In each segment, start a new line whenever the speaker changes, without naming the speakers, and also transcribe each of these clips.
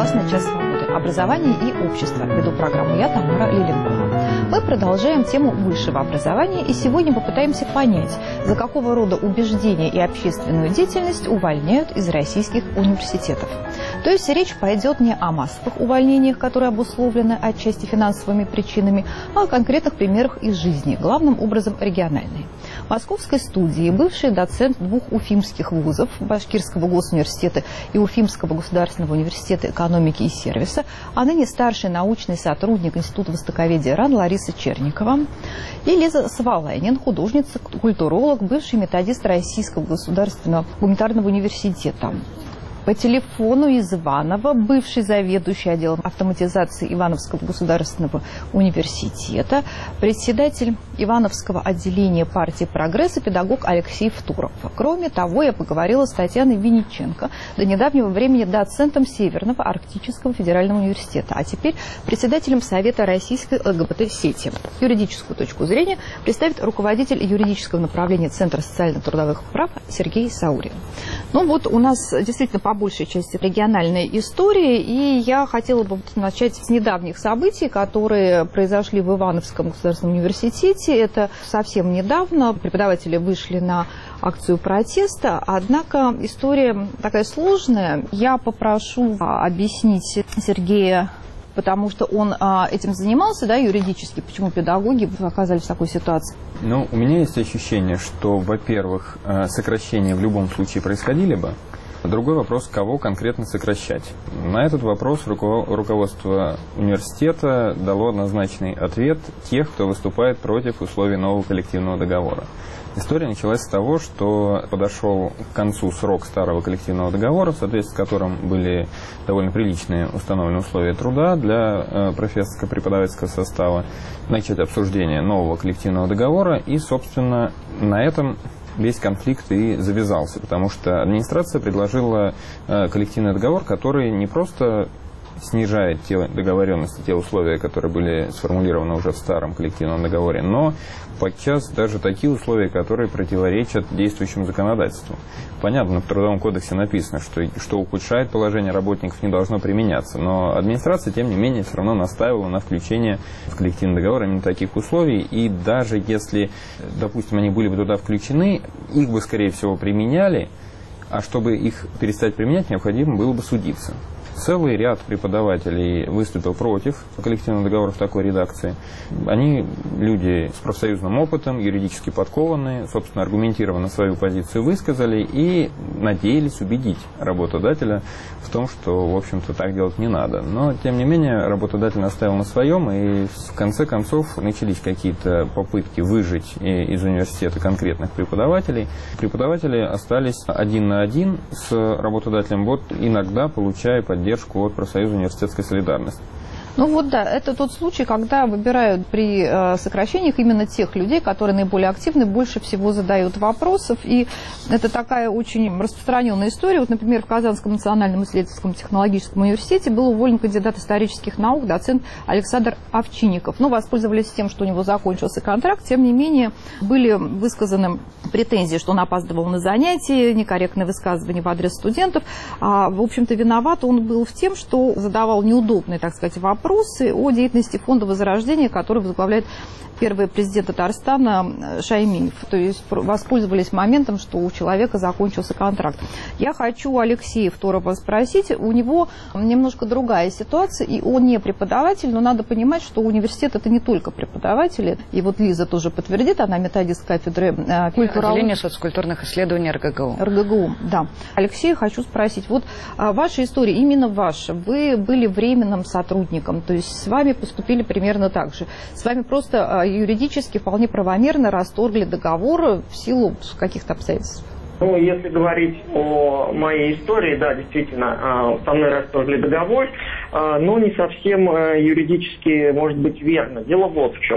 классная часть свободы. Образование и общество. Веду программу я, Тамара Лиленкова. Мы продолжаем тему высшего образования и сегодня попытаемся понять, за какого рода убеждения и общественную деятельность увольняют из российских университетов. То есть речь пойдет не о массовых увольнениях, которые обусловлены отчасти финансовыми причинами, а о конкретных примерах из жизни, главным образом региональной. В Московской студии бывший доцент двух уфимских вузов, Башкирского госуниверситета и Уфимского государственного университета экономики и сервиса, а ныне старший научный сотрудник Института востоковедения РАН Лариса Черникова, и Лиза Свалайнин, художница, культуролог, бывший методист Российского государственного гуманитарного университета. По телефону из Иваново бывший заведующий отделом автоматизации Ивановского государственного университета, председатель Ивановского отделения партии «Прогресс» и педагог Алексей Втуров. Кроме того, я поговорила с Татьяной Винниченко, до недавнего времени доцентом Северного Арктического федерального университета, а теперь председателем Совета российской ЛГБТ-сети. Юридическую точку зрения представит руководитель юридического направления Центра социально-трудовых прав Сергей Саурин. Ну вот у нас действительно по большей части региональная история, и я хотела бы начать с недавних событий, которые произошли в Ивановском государственном университете. Это совсем недавно. Преподаватели вышли на акцию протеста, однако история такая сложная. Я попрошу объяснить Сергея, потому что он этим занимался, да, юридически, почему педагоги оказались в такой ситуации.
Ну, у меня есть ощущение, что, во-первых, сокращения в любом случае происходили бы. Другой вопрос, кого конкретно сокращать. На этот вопрос руководство университета дало однозначный ответ: тех, кто выступает против условий нового коллективного договора. История началась с того, что подошел к концу срок старого коллективного договора, в соответствии с которым были довольно приличные установлены условия труда для профессорско-преподавательского состава, начать обсуждение нового коллективного договора, и, собственно, на этом весь конфликт и завязался, потому что администрация предложила коллективный договор, который не просто снижает те договоренности, те условия, которые были сформулированы уже в старом коллективном договоре, но подчас даже такие условия, которые противоречат действующему законодательству. Понятно, в Трудовом кодексе написано, что ухудшает положение работников, не должно применяться, но администрация, тем не менее, все равно настаивала на включении в коллективный договор именно таких условий, и даже если, допустим, они были бы туда включены, их бы, скорее всего, применяли, а чтобы их перестать применять, необходимо было бы судиться. Целый ряд преподавателей выступил против коллективного договора в такой редакции. Они люди с профсоюзным опытом, юридически подкованные, собственно, аргументированно свою позицию высказали и надеялись убедить работодателя в том, что, в общем-то, так делать не надо. Но, тем не менее, работодатель настаивал на своем, и в конце концов начались какие-то попытки выжать из университета конкретных преподавателей. Преподаватели остались один на один с работодателем, вот иногда получая поддержку от профсоюза университетской солидарности.
Ну вот да, это тот случай, когда выбирают при сокращениях именно тех людей, которые наиболее активны, больше всего задают вопросов. И это такая очень распространенная история. Вот, например, в Казанском национальном исследовательском технологическом университете был уволен кандидат исторических наук, доцент Александр Овчинников. Но воспользовались тем, что у него закончился контракт. Тем не менее, были высказаны претензии, что он опаздывал на занятия, некорректные высказывания в адрес студентов. В общем-то, виноват он был в тем, что задавал неудобные, так сказать, вопросы о деятельности фонда Возрождения, который возглавляет первый президент Татарстана Шаймиев. То есть воспользовались моментом, что у человека закончился контракт. Я хочу Алексея Второва спросить. У него немножко другая ситуация, и он не преподаватель, но надо понимать, что университет — это не только преподаватели. И вот Лиза тоже подтвердит, она методист кафедры
отделения соцкультурных исследований РГГУ.
РГГУ, да. Алексей, хочу спросить. Вот ваша история, именно ваша. Вы были временным сотрудником, то есть с вами поступили примерно так же. С вами просто юридически вполне правомерно расторгли договор в силу каких-то обстоятельств.
Ну, если говорить о моей истории, да, действительно, со мной расторгли договор, но не совсем юридически, может быть, верно. Дело вот в чем.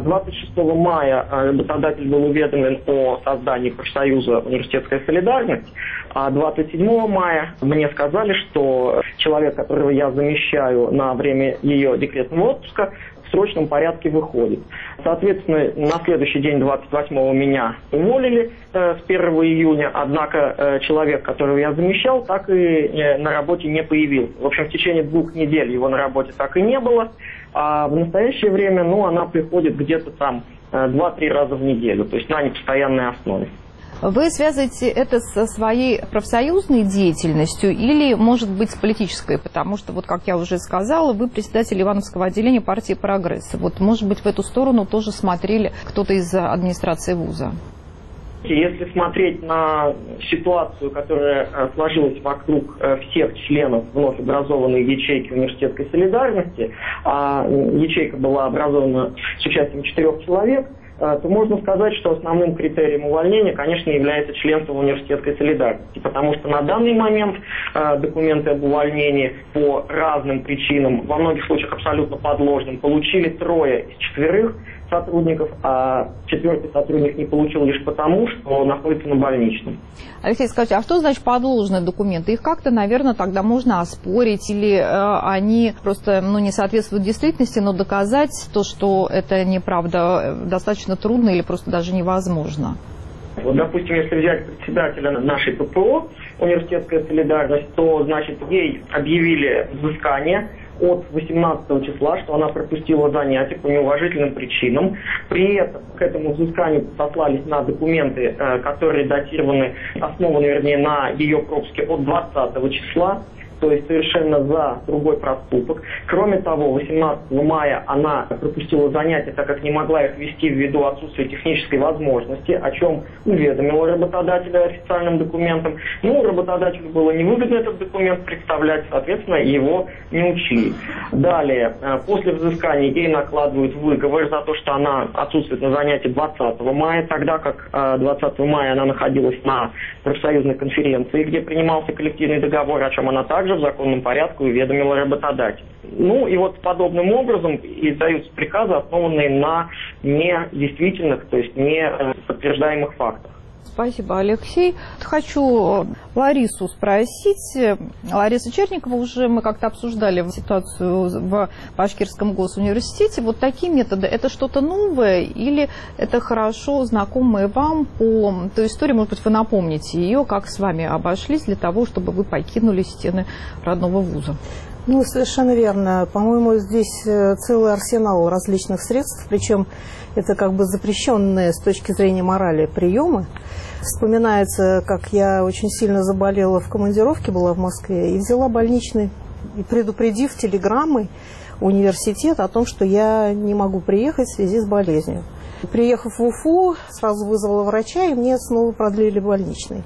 26 мая работодатель был уведомлен о создании профсоюза «Университетская солидарность», а 27 мая мне сказали, что человек, которого я замещаю на время ее декретного отпуска, срочном порядке выходит. Соответственно, на следующий день, 28-го, меня уволили с 1 июня, однако человек, которого я замещал, так и на работе не появился. В общем, в течение 2 недель его на работе так и не было, а в настоящее время, она приходит где-то там 2-3 раза в неделю, то есть на непостоянной основе.
Вы связываете это со своей профсоюзной деятельностью или, может быть, с политической? Потому что, как я уже сказала, вы председатель Ивановского отделения партии «Прогресс». Может быть, в эту сторону тоже смотрели кто-то из администрации вуза?
Если смотреть на ситуацию, которая сложилась вокруг всех членов вновь образованной ячейки университетской солидарности, а ячейка была образована с участием 4 человек, то можно сказать, что основным критерием увольнения, конечно, является членство в университетской солидарности, потому что на данный момент документы об увольнении по разным причинам, во многих случаях абсолютно подложным, получили 3 из 4 сотрудников, а 4-й сотрудник не получил лишь потому, что находится на больничном.
Алексей, скажите, а что значит подложные документы? Их как-то, наверное, тогда можно оспорить, или они просто не соответствуют действительности, но доказать то, что это неправда, достаточно трудно или просто даже невозможно?
Допустим, если взять председателя нашей ППО, университетская солидарность, то, значит, ей объявили взыскание от 18 числа, что она пропустила занятия по неуважительным причинам. При этом к этому взысканию сослались на документы, которые основаны, на ее пропуске от 20 числа. То есть совершенно за другой проступок. Кроме того, 18 мая она пропустила занятия, так как не могла их вести ввиду отсутствия технической возможности, о чем уведомила работодателя официальным документом. Работодателю было невыгодно этот документ представлять, соответственно, его не учли. Далее, после взыскания ей накладывают выговор за то, что она отсутствует на занятии 20 мая, тогда как 20 мая она находилась на профсоюзной конференции, где принимался коллективный договор, о чем она также в законном порядке уведомила работодателя. И подобным образом издаются приказы, основанные на недействительных, то есть не подтверждаемых фактах.
Спасибо, Алексей. Хочу Ларису спросить. Лариса Черникова, уже мы как-то обсуждали ситуацию в Башкирском госуниверситете. Такие методы, это что-то новое или это хорошо знакомые вам по той истории? Может быть, вы напомните ее, как с вами обошлись для того, чтобы вы покинули стены родного вуза?
Совершенно верно. По-моему, здесь целый арсенал различных средств, причем это запрещенные с точки зрения морали приемы. Вспоминается, как я очень сильно заболела в командировке, была в Москве, и взяла больничный, и предупредив телеграммой университет о том, что я не могу приехать в связи с болезнью. Приехав в Уфу, сразу вызвала врача, и мне снова продлили больничный.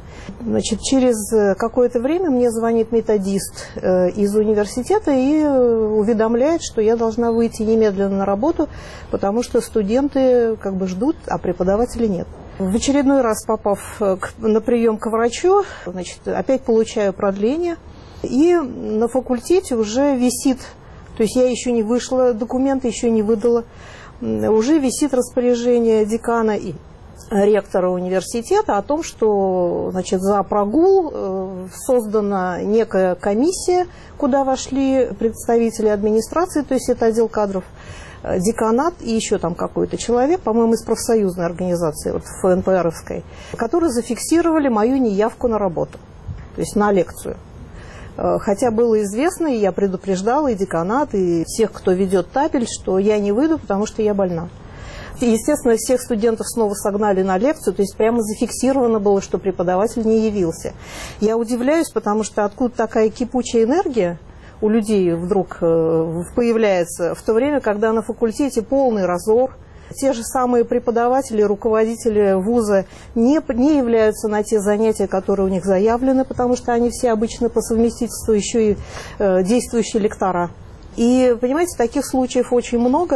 Через какое-то время мне звонит методист из университета и уведомляет, что я должна выйти немедленно на работу, потому что студенты ждут, а преподавателей нет. В очередной раз, попав на прием к врачу, опять получаю продление, и на факультете уже висит, то есть я еще не вышла, документы еще не выдала, уже висит распоряжение декана и ректора университета о том, что за прогул создана некая комиссия, куда вошли представители администрации, то есть это отдел кадров, деканат и еще там какой-то человек, по-моему, из профсоюзной организации, ФНПРовской, которые зафиксировали мою неявку на работу, то есть на лекцию. Хотя было известно, и я предупреждала и деканат, и всех, кто ведет табель, что я не выйду, потому что я больна. Естественно, всех студентов снова согнали на лекцию, то есть прямо зафиксировано было, что преподаватель не явился. Я удивляюсь, потому что откуда такая кипучая энергия у людей вдруг появляется, в то время, когда на факультете полный разор. Те же самые преподаватели, руководители вуза не являются на те занятия, которые у них заявлены, потому что они все обычно по совместительству еще и действующие лектора. И, понимаете, таких случаев очень много.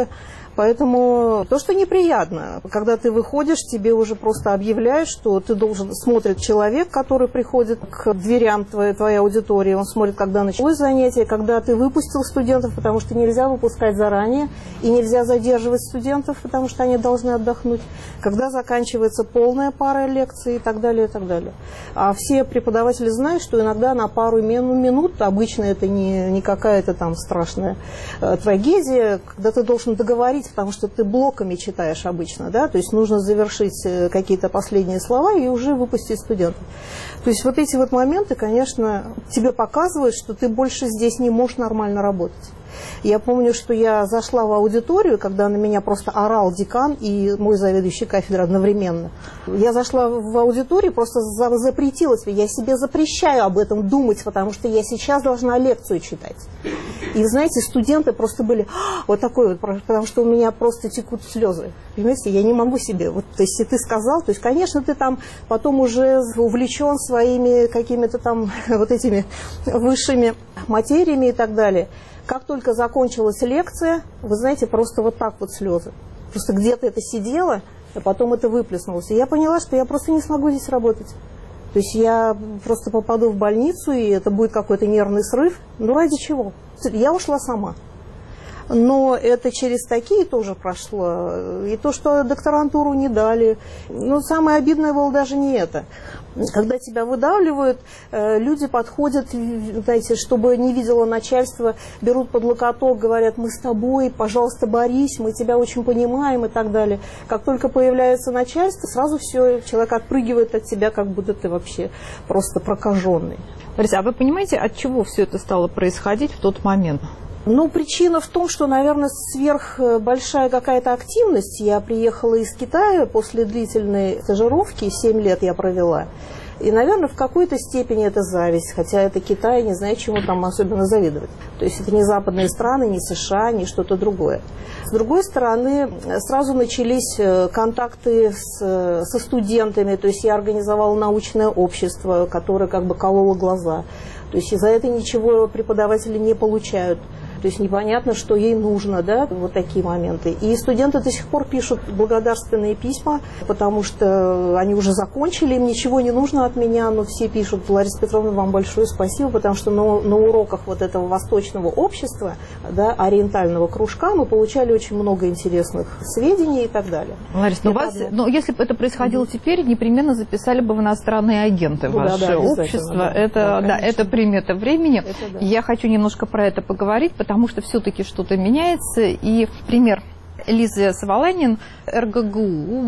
Поэтому то, что неприятно, когда ты выходишь, тебе уже просто объявляют, что ты должен... Смотрит человек, который приходит к дверям твоей аудитории, он смотрит, когда началось занятие, когда ты выпустил студентов, потому что нельзя выпускать заранее, и нельзя задерживать студентов, потому что они должны отдохнуть, когда заканчивается полная пара лекций и так далее, и так далее. А все преподаватели знают, что иногда на пару минут, обычно это не какая-то там страшная трагедия, когда ты должен договорить, потому что ты блоками читаешь обычно, да, то есть нужно завершить какие-то последние слова и уже выпустить студентов. То есть вот эти вот моменты, конечно, тебе показывают, что ты больше здесь не можешь нормально работать. Я помню, что я зашла в аудиторию, когда на меня просто орал декан и мой заведующий кафедрой одновременно. Я зашла в аудиторию, просто запретила себе. Я себе запрещаю об этом думать, потому что я сейчас должна лекцию читать. И, знаете, студенты просто были вот такой вот, потому что у меня просто текут слезы. Понимаете, я не могу себе. Вот, то есть, если ты сказал, то есть, конечно, ты там потом уже увлечен своими какими-то там вот этими высшими материями и так далее. Как только закончилась лекция, вы знаете, просто вот так вот слезы. Просто где-то это сидело, а потом это выплеснулось. И я поняла, что я просто не смогу здесь работать. То есть я просто попаду в больницу, и это будет какой-то нервный срыв. Ну, ради чего? Я ушла сама. Но это через такие тоже прошло. И то, что докторантуру не дали. Но самое обидное было даже не это. Когда тебя выдавливают, люди подходят, знаете, чтобы не видело начальство, берут под локоток, говорят: мы с тобой, пожалуйста, борись, мы тебя очень понимаем и так далее. Как только появляется начальство, сразу все, человек отпрыгивает от тебя, как будто ты вообще просто прокаженный.
Лариса, а вы понимаете, от чего все это стало происходить в тот момент?
Ну, причина в том, что, наверное, сверхбольшая какая-то активность. Я приехала из Китая после длительной стажировки, 7 лет я провела. И, наверное, в какой-то степени это зависть, хотя это Китай, не знаю, чему там особенно завидовать. То есть это не западные страны, не США, не что-то другое. С другой стороны, сразу начались контакты со студентами, то есть я организовала научное общество, которое как бы кололо глаза. То есть за это ничего преподаватели не получают. То есть непонятно, что ей нужно, да, вот такие моменты. И студенты до сих пор пишут благодарственные письма, потому что они уже закончили, им ничего не нужно от меня, но все пишут: Лариса Петровна, вам большое спасибо, потому что на уроках вот этого восточного общества, да, ориентального кружка мы получали очень много интересных сведений и так далее.
Лариса, но если бы это происходило теперь, непременно записали бы в иностранные агенты ваше общество. Это примета времени. Это, да. Я хочу немножко про это поговорить, потому что все-таки что-то меняется. И пример Лизы Саволанин, РГГУ.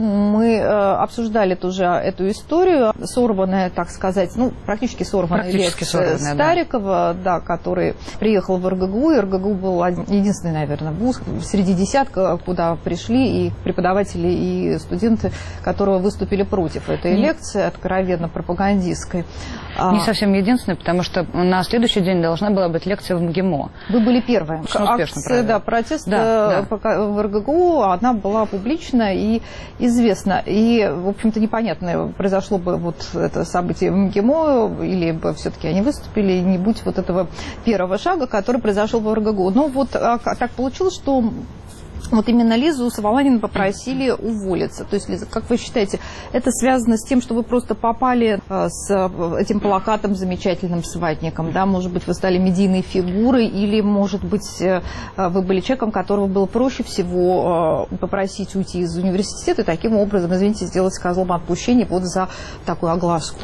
Мы обсуждали тоже эту историю, сорванная, так сказать, ну, практически сорванная лекция Старикова, да, который приехал в РГГУ. И РГГУ был единственный, наверное, вуз среди десятка, куда пришли и преподаватели, и студенты, которые выступили против этой лекции, откровенно пропагандистской.
Не совсем единственный, потому что на следующий день должна была быть лекция в МГИМО.
Вы были первые.
Акция,
да, протеста в РГГУ, она была публична и известна. И, в общем-то, непонятно, произошло бы вот это событие в МГИМО, или бы все-таки они выступили, не будь вот этого первого шага, который произошел в РГГУ. Но вот так получилось, что вот именно Лизу Саволанину попросили уволиться. То есть, Лиза, как вы считаете, это связано с тем, что вы просто попали с этим плакатом замечательным с ватником, да? Может быть, вы стали медийной фигурой, или, может быть, вы были человеком, которого было проще всего попросить уйти из университета и таким образом, извините, сделать козлом отпущения вот за такую огласку?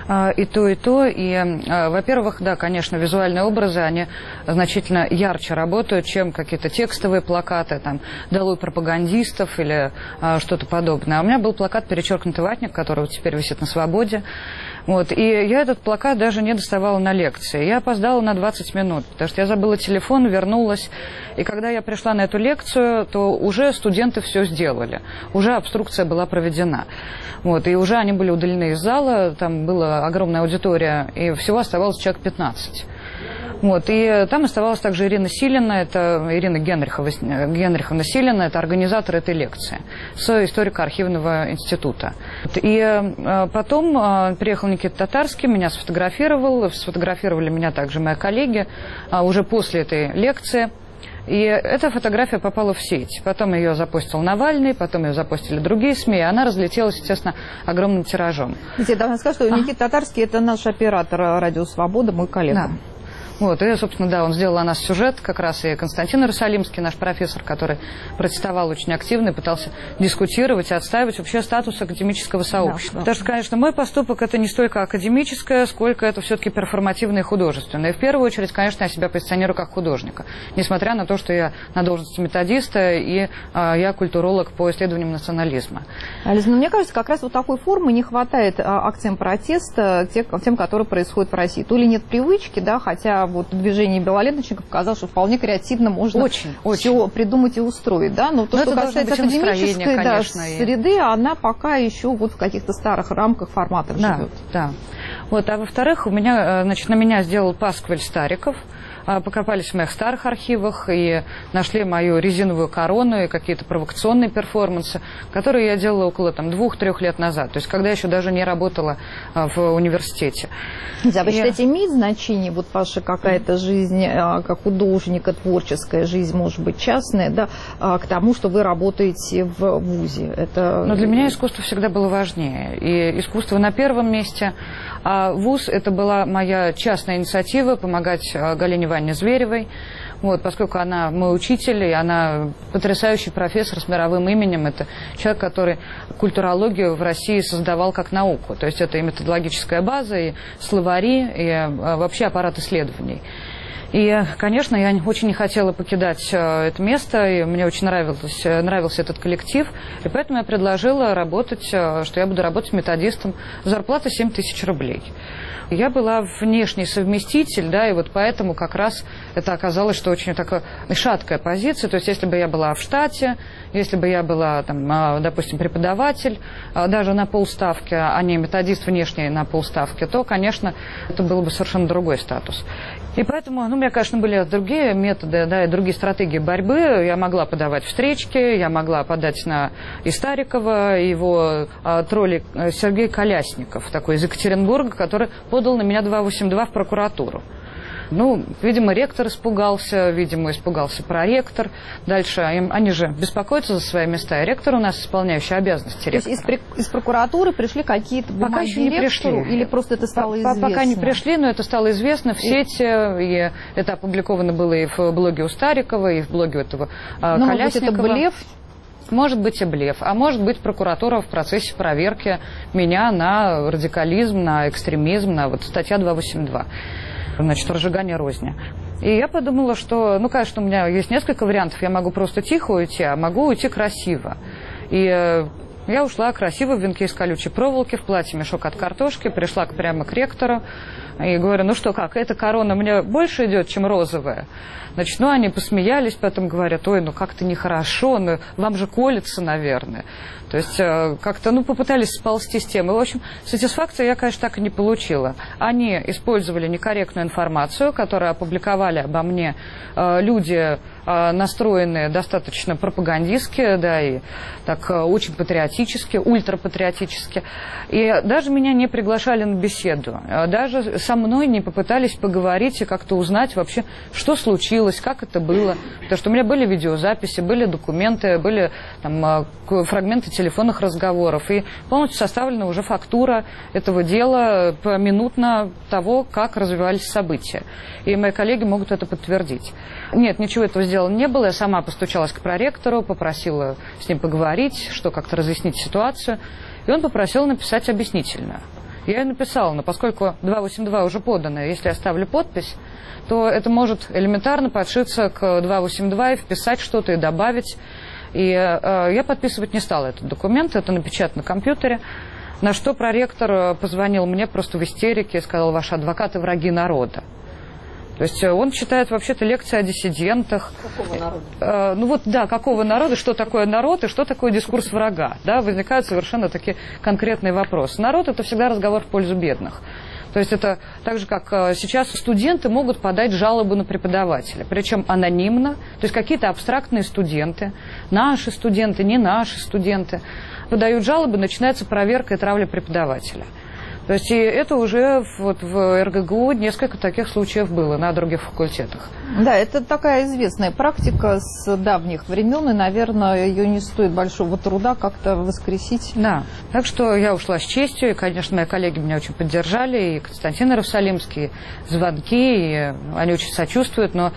И то, и то. И, во-первых, да, конечно, визуальные образы, они значительно ярче работают, чем какие-то текстовые плакаты, там, «Долой пропагандистов» или что-то подобное. А у меня был плакат «Перечеркнутый ватник», который вот теперь висит на свободе. Вот. И я этот плакат даже не доставала на лекции. Я опоздала на 20 минут, потому что я забыла телефон, вернулась. И когда я пришла на эту лекцию, то уже студенты все сделали. Уже обструкция была проведена. Вот. И уже они были удалены из зала, там была огромная аудитория, и всего оставалось человек 15. Вот, и там оставалась также Ирина Силина, это Ирина Генриховна Силина, это организатор этой лекции с историко-архивного института. И потом приехал Никита Татарский, меня сфотографировали меня также мои коллеги уже после этой лекции. И эта фотография попала в сеть. Потом ее запостил Навальный, потом ее запостили другие СМИ, и она разлетелась, естественно, огромным тиражом.
Я должна сказать, что Никита Татарский – это наш оператор «Радио Свобода», мой коллега.
Да. Вот, и, собственно, да, он сделал о нас сюжет, как раз и Константин Иерусалимский, наш профессор, который протестовал очень активно и пытался дискутировать и отстаивать вообще статус академического сообщества. Да. Потому что, конечно, мой поступок – это не столько академическое, сколько это все-таки перформативное и художественное. И в первую очередь, конечно, я себя позиционирую как художника, несмотря на то, что я на должности методиста и я культуролог по исследованиям национализма.
Лиза, мне кажется, как раз вот такой формы не хватает акциям протеста тем, которые происходят в России. То ли нет привычки, да, хотя вот движение белоленточников показало, что вполне креативно можно все придумать и устроить, да, но то, что касается академической среды, она пока еще вот в каких-то старых рамках, форматах живет.
Да. Вот, а во-вторых, у меня, значит, на меня сделал пасквиль Стариков. Покопались в моих старых архивах и нашли мою резиновую корону и какие-то провокационные перформансы, которые я делала около 2-3 лет назад, то есть когда я еще даже не работала в университете.
Да, вы считаете, имеет значение вот ваша какая-то жизнь как художника, творческая жизнь, может быть, частная, да, к тому, что вы работаете в вузе?
Но для меня искусство всегда было важнее. И искусство на первом месте, а вуз – это была моя частная инициатива помогать Галине Ивановне Зверевой, вот, поскольку она мой учитель, и она потрясающий профессор с мировым именем. Это человек, который культурологию в России создавал как науку. То есть это и методологическая база, и словари, и вообще аппарат исследований. И, конечно, я очень не хотела покидать это место, и мне очень нравился этот коллектив, и поэтому я предложила работать, что я буду работать методистом, зарплата 7 тысяч рублей. Я была внешний совместитель, да, и вот поэтому как раз это оказалось, что очень такая шаткая позиция. То есть если бы я была в штате, если бы я была, там, допустим, преподаватель, даже на полставки, а не методист внешний на полставки, то, конечно, это был бы совершенно другой статус. И поэтому, у меня, конечно, были другие методы, да, и другие стратегии борьбы. Я могла подавать встречки, я могла подать на и Старикова, и его тролли Сергей Колясников, такой из Екатеринбурга, который подал на меня 282 в прокуратуру. Видимо, ректор испугался, видимо, испугался проректор. Дальше они же беспокоятся за свои места. И ректор у нас исполняющий обязанности ректора.
То есть из прокуратуры пришли какие-то бумаги
пока еще не
ректору,
пришли.
Или просто это стало известно?
Пока не пришли, но это стало известно в сети. И это опубликовано было и в блоге у Старикова, и в блоге этого Колясникова.
Может быть, это блеф?
Может быть и блеф, а может быть прокуратура в процессе проверки меня на радикализм, на экстремизм, на вот статья 282. Значит, разжигание розни. И я подумала, что, конечно, у меня есть несколько вариантов. Я могу просто тихо уйти, а могу уйти красиво. И я ушла красиво в венке из колючей проволоки, в платье мешок от картошки, пришла прямо к ректору и говорю, как, эта корона мне больше идет, чем розовая. Значит, они посмеялись, потом говорят, ой, как-то нехорошо, вам же колется, наверное. То есть как-то, попытались сползти с темы. В общем, сатисфакции я, конечно, так и не получила. Они использовали некорректную информацию, которую опубликовали обо мне люди, настроенные достаточно пропагандистски, да, и так очень патриотически, ультрапатриотически. И даже меня не приглашали на беседу. Даже со мной не попытались поговорить и как-то узнать вообще, что случилось, как это было. Потому что у меня были видеозаписи, были документы, были там фрагменты телефонных разговоров. И полностью составлена уже фактура этого дела поминутно того, как развивались события. И мои коллеги могут это подтвердить. Нет, ничего этого сделано не было. Я сама постучалась к проректору, попросила с ним поговорить, что как-то разъяснить ситуацию. И он попросил написать объяснительную. Я ее написала, но поскольку 282 уже подано, если я ставлю подпись, то это может элементарно подшиться к 282 и вписать что-то и добавить. И я подписывать не стала этот документ, это напечатано на компьютере. На что проректор позвонил мне просто в истерике и сказал, ваши адвокаты враги народа. То есть он читает вообще-то лекции о диссидентах.
Какого народа?
Какого народа, что такое народ и что такое дискурс врага. Да, возникают совершенно такие конкретные вопросы. Народ – это всегда разговор в пользу бедных. То есть это так же, как сейчас студенты могут подать жалобы на преподавателя, причем анонимно. То есть какие-то абстрактные студенты, наши студенты, не наши студенты, подают жалобы, начинается проверка и травля преподавателя. То есть и это уже вот в РГГУ несколько таких случаев было на других факультетах.
Да, это такая известная практика с давних времен, и, наверное, ее не стоит большого труда как-то воскресить.
Да, так что я ушла с честью, и, конечно, мои коллеги меня очень поддержали, и Константин Иерусалимский, звонки, и они очень сочувствуют, но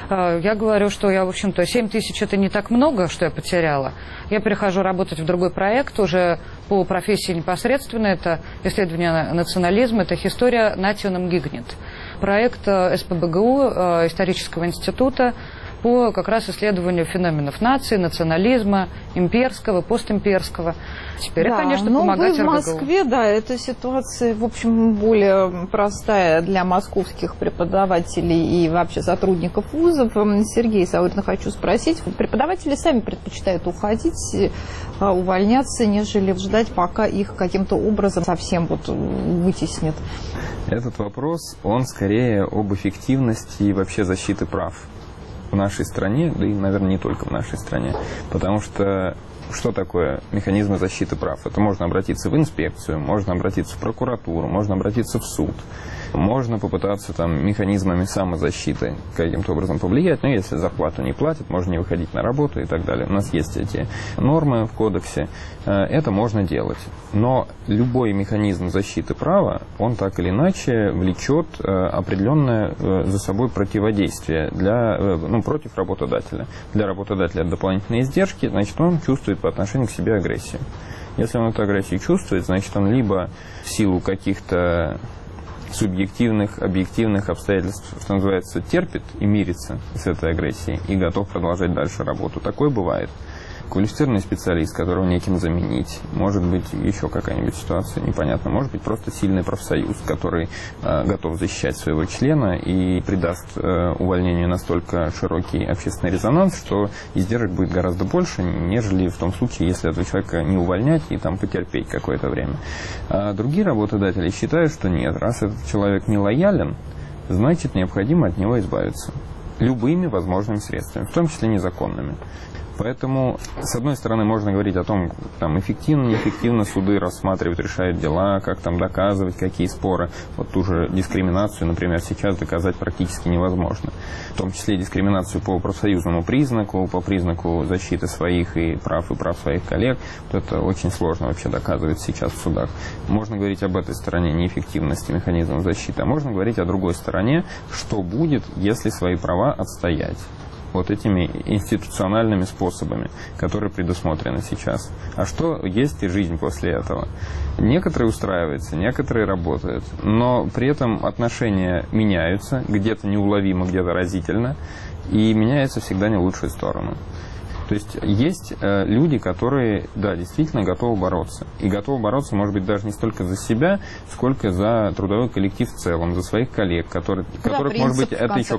я говорю, что я, в общем-то, 7 тысяч это не так много, что я потеряла. Я перехожу работать в другой проект уже по профессии непосредственно, это исследование национализма, это «Historia Nationum Gignit». Проект СПбГУ, исторического института, по как раз исследованию феноменов нации, национализма, имперского, постимперского. Теперь,
да,
конечно, помогать
РГГУ. В Москве, да, эта ситуация, в общем, более простая для московских преподавателей и вообще сотрудников вузов. Сергей Саурин, хочу спросить, преподаватели сами предпочитают уходить, увольняться, нежели ждать, пока их каким-то образом совсем вот вытеснят?
Этот вопрос, он скорее об эффективности и вообще защиты прав в нашей стране, да и, наверное, не только в нашей стране. Потому что такое механизмы защиты прав? Это можно обратиться в инспекцию, можно обратиться в прокуратуру, можно обратиться в суд. Можно попытаться там механизмами самозащиты каким-то образом повлиять, но если зарплату не платят, можно не выходить на работу и так далее. У нас есть эти нормы в кодексе, это можно делать. Но любой механизм защиты права, он так или иначе влечет определенное за собой противодействие против работодателя. Для работодателя это дополнительные издержки, значит, он чувствует по отношению к себе агрессию. Если он эту агрессию чувствует, значит, он либо в силу каких-то субъективных, объективных обстоятельств, что называется, терпит и мирится с этой агрессией и готов продолжать дальше работу. Такое бывает. Квалифицированный специалист, которого неким заменить, может быть, еще какая-нибудь ситуация непонятна, может быть, просто сильный профсоюз, который готов защищать своего члена и придаст увольнению настолько широкий общественный резонанс, что издержек будет гораздо больше, нежели в том случае, если этого человека не увольнять и там потерпеть какое-то время. А другие работодатели считают, что нет, раз этот человек не лоялен, значит, необходимо от него избавиться любыми возможными средствами, в том числе незаконными. Поэтому, с одной стороны, можно говорить о том, там, эффективно, неэффективно суды рассматривают, решают дела, как там доказывать, какие споры. Вот ту же дискриминацию, например, сейчас доказать практически невозможно. В том числе дискриминацию по профсоюзному признаку, по признаку защиты своих и прав своих коллег. Вот это очень сложно вообще доказывать сейчас в судах. Можно говорить об этой стороне неэффективности механизмов защиты, а можно говорить о другой стороне, что будет, если свои права отстоять вот этими институциональными способами, которые предусмотрены сейчас. А что есть и жизнь после этого? Некоторые устраиваются, некоторые работают, но при этом отношения меняются, где-то неуловимо, где-то разительно, и меняются всегда не в лучшую сторону. То есть люди, которые, да, действительно готовы бороться. И готовы бороться, может быть, даже не столько за себя, сколько за трудовой коллектив в целом, за своих коллег, которых, может быть, это еще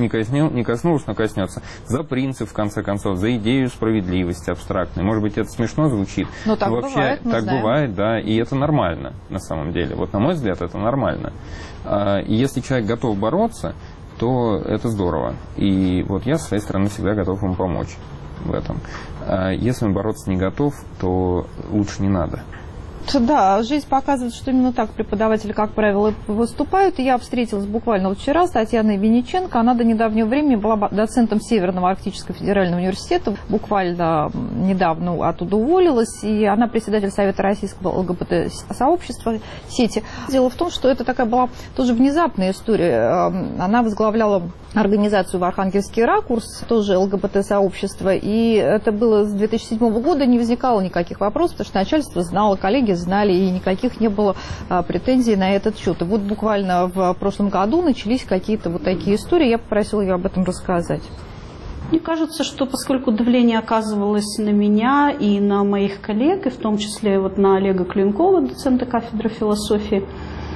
не коснулось, но коснется. За принцип, в конце концов, за идею справедливости абстрактной. Может быть, это смешно звучит.
Но так
вообще,
бывает,
так бывает, да, и это нормально, на самом деле. Вот, на мой взгляд, это нормально. И если человек готов бороться, то это здорово. И вот я, со своей стороны, всегда готов ему помочь в этом. А если он бороться не готов, то лучше не надо.
Да, жизнь показывает, что именно так преподаватели, как правило, выступают. И я встретилась буквально вот вчера с Татьяной Винниченко. Она до недавнего времени была доцентом Северного Арктического федерального университета. Буквально недавно оттуда уволилась. И она председатель Совета Российского ЛГБТ-сообщества сети. Дело в том, что это такая была тоже внезапная история. Она возглавляла организацию в Архангельский ракурс, тоже ЛГБТ-сообщество. И это было с 2007 года, не возникало никаких вопросов, потому что начальство знало, коллеги знали, и никаких не было претензий на этот счет. И вот буквально в прошлом году начались какие-то вот такие истории. Я попросила ее об этом рассказать.
Мне кажется, что поскольку давление оказывалось на меня и на моих коллег, и в том числе вот на Олега Клинкова, доцента кафедры философии,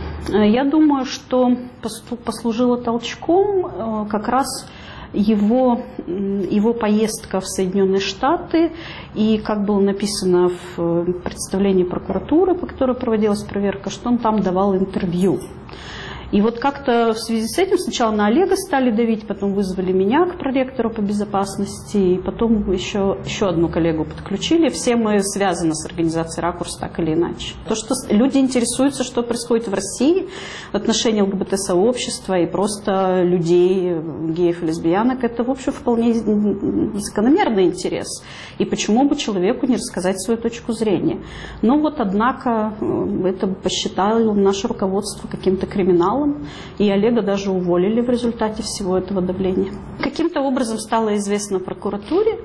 я думаю, что послужило толчком как раз его поездка в Соединенные Штаты и, как было написано в представлении прокуратуры, по которой проводилась проверка, что он там давал интервью. И вот как-то в связи с этим сначала на Олега стали давить, потом вызвали меня к проректору по безопасности, и потом еще одну коллегу подключили. Все мы связаны с организацией «Ракурс» так или иначе. То, что люди интересуются, что происходит в России в отношении ЛГБТ-сообщества и просто людей, геев и лесбиянок, это, в общем, вполне закономерный интерес. И почему бы человеку не рассказать свою точку зрения? Но вот, однако, это посчитало наше руководство каким-то криминалом, и Олега даже уволили в результате всего этого давления. Каким-то образом стало известно прокуратуре,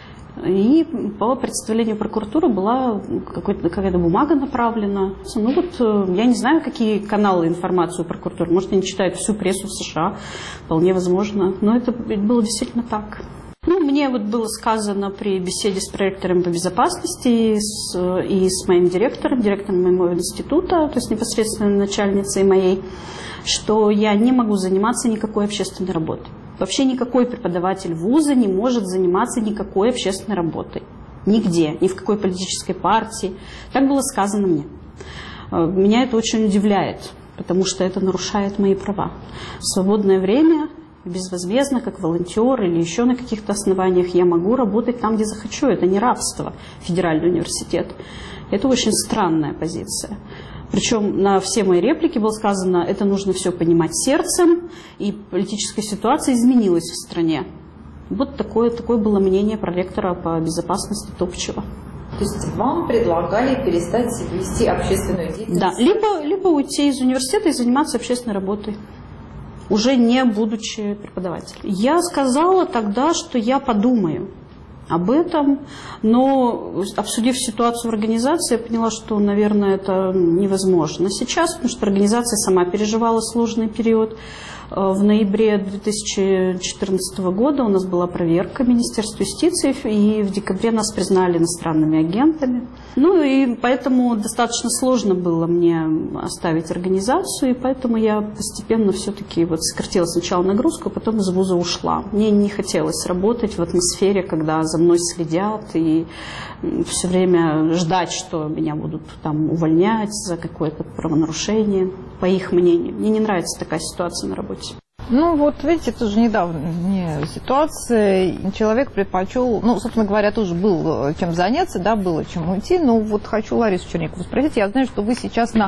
и по представлению прокуратуры была какая-то бумага направлена. Ну вот, я не знаю, какие каналы информации у прокуратуры. Может, они читают всю прессу в США, вполне возможно. Но это было действительно так. Ну, мне вот было сказано при беседе с проректором по безопасности и с моим директором моего института, то есть непосредственно начальницей моей, что я не могу заниматься никакой общественной работой. Вообще никакой преподаватель вуза не может заниматься никакой общественной работой. Нигде, ни в какой политической партии. Так было сказано мне. Меня это очень удивляет, потому что это нарушает мои права. В свободное время, безвозмездно, как волонтер или еще на каких-то основаниях, я могу работать там, где захочу. Это не рабство, федеральный университет. Это очень странная позиция. Причем на все мои реплики было сказано, это нужно все понимать сердцем, и политическая ситуация изменилась в стране. Вот такое было мнение проректора по безопасности Топчева.
То есть вам предлагали перестать вести общественную деятельность?
Да, либо уйти из университета и заниматься общественной работой, уже не будучи преподавателем. Я сказала тогда, что я подумаю об этом, но, обсудив ситуацию в организации, я поняла, что, наверное, это невозможно сейчас, потому что организация сама переживала сложный период. В ноябре 2014 года у нас была проверка Министерства юстиции, и в декабре нас признали иностранными агентами. Ну и поэтому достаточно сложно было мне оставить организацию, и поэтому я постепенно все-таки сократила сначала нагрузку, а потом из вуза ушла. Мне не хотелось работать в атмосфере, когда за мной следят, и все время ждать, что меня будут там увольнять за какое-то правонарушение, по их мнению. Мне не нравится такая ситуация на работе.
Ну, вот, видите, тоже недавняя ситуация. Человек предпочел, собственно говоря, тоже было чем заняться, да, было чем уйти. Но вот хочу Ларису Черникову спросить. Я знаю, что вы сейчас на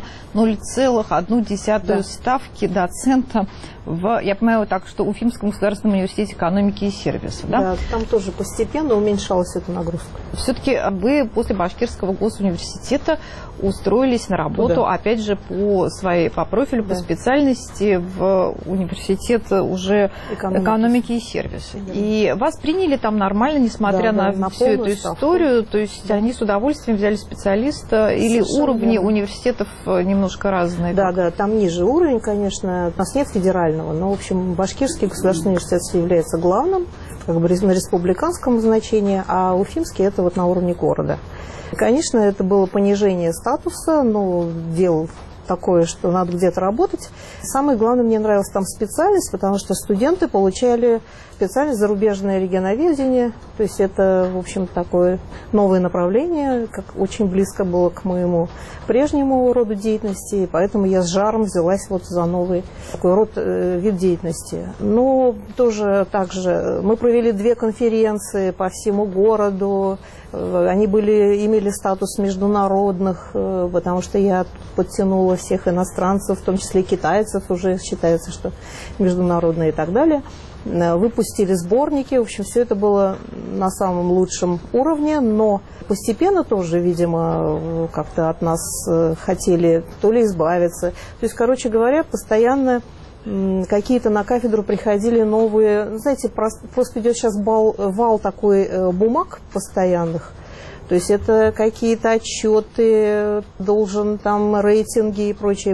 0,1 ставки доцента я понимаю так, что в Уфимском государственном университете экономики и сервиса, да?
Да, там тоже постепенно уменьшалась эта нагрузка.
Все-таки вы после Башкирского госуниверситета устроились на работу, опять же, по профилю, по специальности в университет уже экономики и сервиса. И вас приняли там нормально, несмотря на всю эту историю, то есть они с удовольствием взяли специалиста, или уровни университетов немножко разные?
Да, там ниже уровень, конечно, у нас нет федерального, но, в общем, Башкирский государственный университет является главным, как бы на республиканском значении, а Уфимский это на уровне города. Конечно, это было понижение статуса, но дело такое, что надо где-то работать. Самое главное, мне нравилась там специальность, потому что студенты получали специальность зарубежное регионоведение. То есть это, в общем, такое новое направление, как очень близко было к моему прежнему роду деятельности, и поэтому я с жаром взялась за новый такой вид деятельности. Но тоже также мы провели 2 конференции по всему городу. Они имели статус международных, потому что я подтянула всех иностранцев, в том числе китайцев, уже считается, что международные и так далее. Выпустили сборники, в общем, все это было на самом лучшем уровне, но постепенно тоже, видимо, как-то от нас хотели то ли избавиться. То есть, короче говоря, постоянно какие-то на кафедру приходили новые, знаете, просто идет сейчас вал такой бумаг постоянных. То есть это какие-то отчеты, должен там рейтинги и прочее.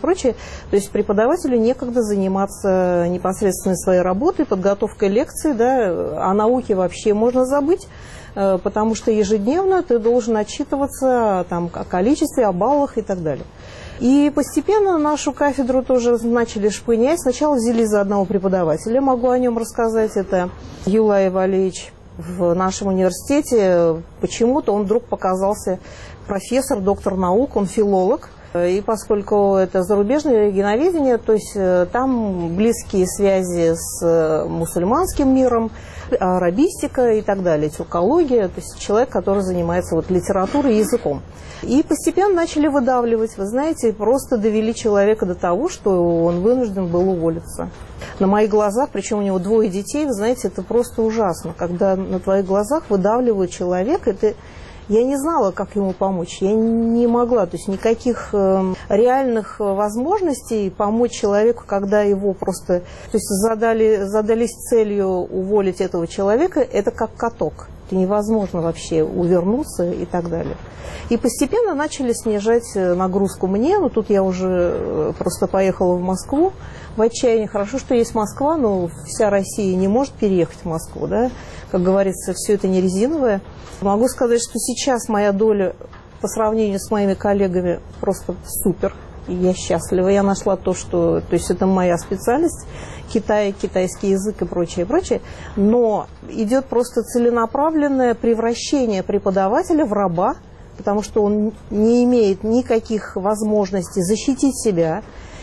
То есть преподавателю некогда заниматься непосредственно своей работой, подготовкой лекций, да, о науке вообще можно забыть, потому что ежедневно ты должен отчитываться там о количестве, о баллах и так далее. И постепенно нашу кафедру тоже начали шпынять. Сначала взяли за одного преподавателя, могу о нем рассказать, это Юлай Валеевич. В нашем университете почему-то он вдруг показался профессор, доктор наук, он филолог, И поскольку это зарубежное регионоведение, то есть там близкие связи с мусульманским миром, арабистика и так далее, тюркология, то есть человек, который занимается вот литературой и языком. И постепенно начали выдавливать, вы знаете, просто довели человека до того, что он вынужден был уволиться. На моих глазах, причем у него 2 детей, вы знаете, это просто ужасно, когда на твоих глазах выдавливают человека, это... Я не знала, как ему помочь, я не могла, то есть никаких реальных возможностей помочь человеку, когда его просто, то есть задались целью уволить этого человека, это как каток, это невозможно вообще увернуться и так далее. И постепенно начали снижать нагрузку мне, но тут я уже просто поехала в Москву в отчаянии. Хорошо, что есть Москва, но вся Россия не может переехать в Москву, да, как говорится, все это не резиновое. Могу сказать, что сейчас моя доля по сравнению с моими коллегами просто супер. И я счастлива. Я нашла то, что... То есть это моя специальность. Китай, китайский язык и прочее, прочее. Но идет просто целенаправленное превращение преподавателя в раба, потому что он не имеет никаких возможностей защитить себя,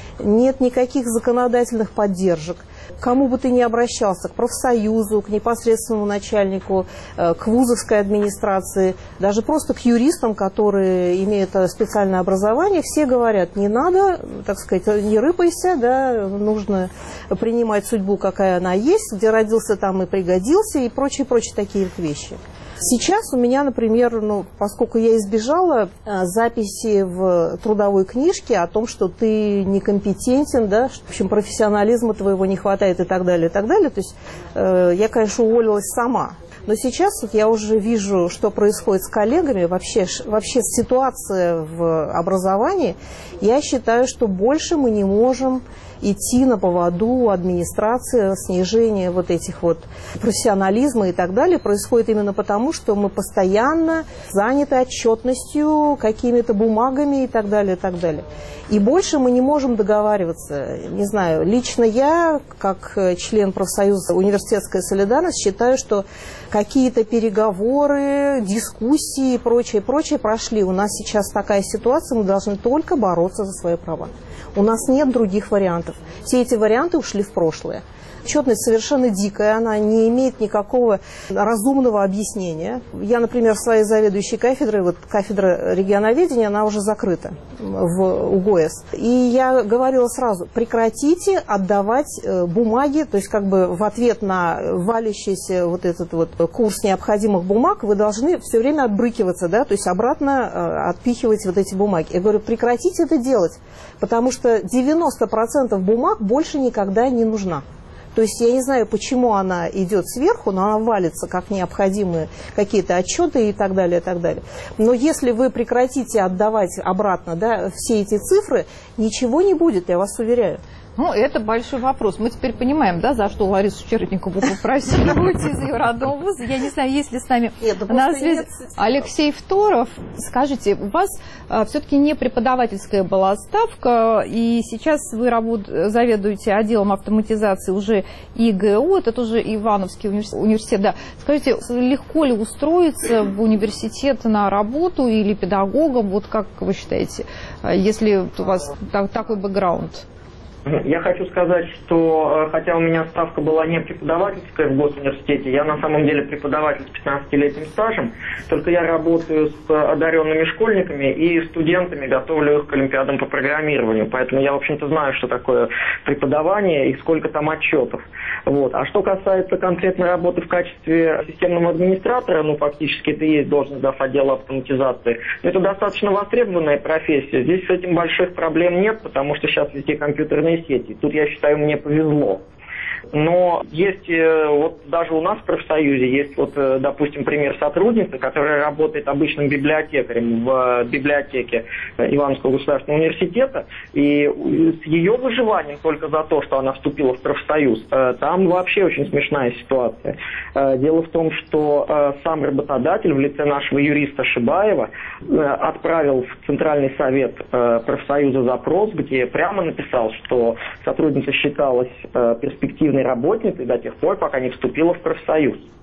нет никаких законодательных поддержек. К кому бы ты ни обращался, к профсоюзу, к непосредственному начальнику, к вузовской администрации, даже просто к юристам, которые имеют специальное образование, все говорят, не надо, так сказать, не рыпайся, да, нужно принимать судьбу, какая она есть, где родился, там и пригодился, и прочие такие вещи. Сейчас у меня, например, поскольку я избежала записи в трудовой книжке о том, что ты некомпетентен, да, что, в общем, профессионализма твоего не хватает и так далее, то есть я, конечно, уволилась сама. Но сейчас вот я уже вижу, что происходит с коллегами, вообще ситуация в образовании. Я считаю, что больше мы не можем идти на поводу администрации, снижение вот этих вот профессионализма и так далее происходит именно потому, что мы постоянно заняты отчетностью, какими-то бумагами и так далее, и так далее. И больше мы не можем договариваться. Не знаю, лично я, как член профсоюза «Университетская солидарность», считаю, что какие-то переговоры, дискуссии и прочее прошли. У нас сейчас такая ситуация, мы должны только бороться за свои права. У нас нет других вариантов. Все эти варианты ушли в прошлое. Отчетность совершенно дикая, она не имеет никакого разумного объяснения. Я, например, своей заведующей кафедрой, вот кафедра регионоведения, она уже закрыта в УГОЭС. И я говорила сразу, прекратите отдавать бумаги, то есть как бы в ответ на валящийся вот этот вот курс необходимых бумаг вы должны все время отбрыкиваться, да, то есть обратно отпихивать вот эти бумаги. Я говорю, прекратите это делать, потому что 90% бумаг больше никогда не нужна. То есть я не знаю, почему она идет сверху, но она валится как необходимые какие-то отчеты и так далее, и так далее. Но если вы прекратите отдавать обратно, да, все эти цифры, ничего не будет, я вас уверяю.
Ну, это большой вопрос. Мы теперь понимаем, да, за что Ларису Чередникову попросили уйти из ее родного вуза. Я не знаю, есть ли с нами на связи Алексей Второв. Скажите, у вас все-таки не преподавательская была ставка, и сейчас вы заведуете отделом автоматизации уже ИГУ, это тоже Ивановский университет. Да. Скажите, легко ли устроиться в университет на работу или педагогом? Вот как вы считаете, если у вас такой бэкграунд?
Я хочу сказать, что хотя у меня ставка была не преподавательская в госуниверситете, я на самом деле преподаватель с 15-летним стажем, только я работаю с одаренными школьниками и студентами, готовлю их к олимпиадам по программированию, поэтому я, в общем-то, знаю, что такое преподавание и сколько там отчетов. Вот. А что касается конкретной работы в качестве системного администратора, фактически это и есть должность отдела автоматизации, это достаточно востребованная профессия, здесь с этим больших проблем нет, потому что сейчас везде компьютерные сети. Тут, я считаю, мне повезло. Но есть, вот даже у нас в профсоюзе есть, вот, допустим, пример сотрудницы, которая работает обычным библиотекарем в библиотеке Ивановского государственного университета, и с ее выживанием только за то, что она вступила в профсоюз, там вообще очень смешная ситуация. Дело в том, что сам работодатель в лице нашего юриста Шибаева отправил в Центральный совет профсоюза запрос, где прямо написал, что сотрудница считалась перспективной работницей до тех пор, пока не вступила в профсоюз.